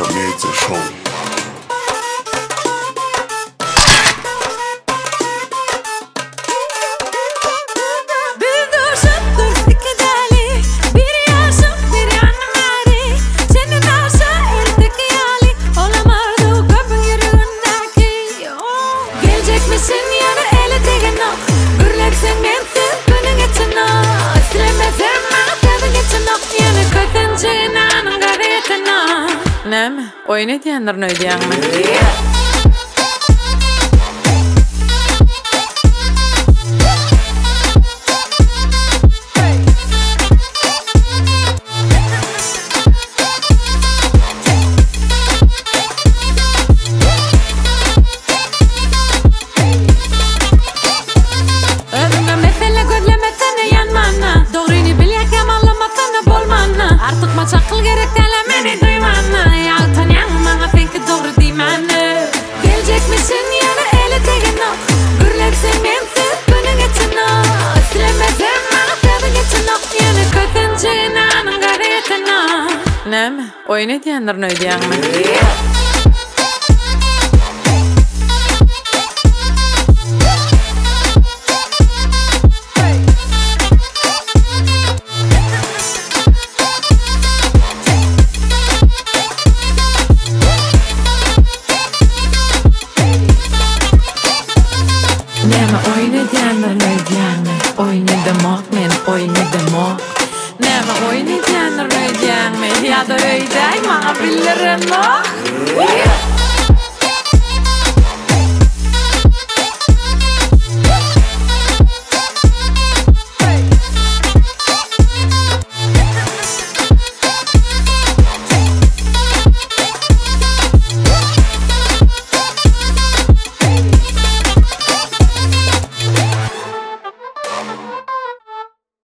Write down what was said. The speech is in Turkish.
Комедия шоу. Näme? Oyun diýenler nöýdýärmi? Özüňe mesele gözlemesene yanmana. Dogryny bilýek ýamanlamasana bolmana. Artyk maçaklyk gerek däle meni duýmana. Ýagtan ýaňmaňa senki dogry diýmänni. Geljekmisin ýana ele tegenok. Gürleksen mensiz günüň geçenok. Islemesem maňa sebäp geçenok. Ýana kötünçigin anyň garetenok. Näme? Oyun diýenler nöýdýärmi? Näme oyun diýenler nöýdýärmi? Oyun demok men oyun demok. Näme oyun diýenler nöýdýärmi? Ýa-da öýdäý maňa bildirenok.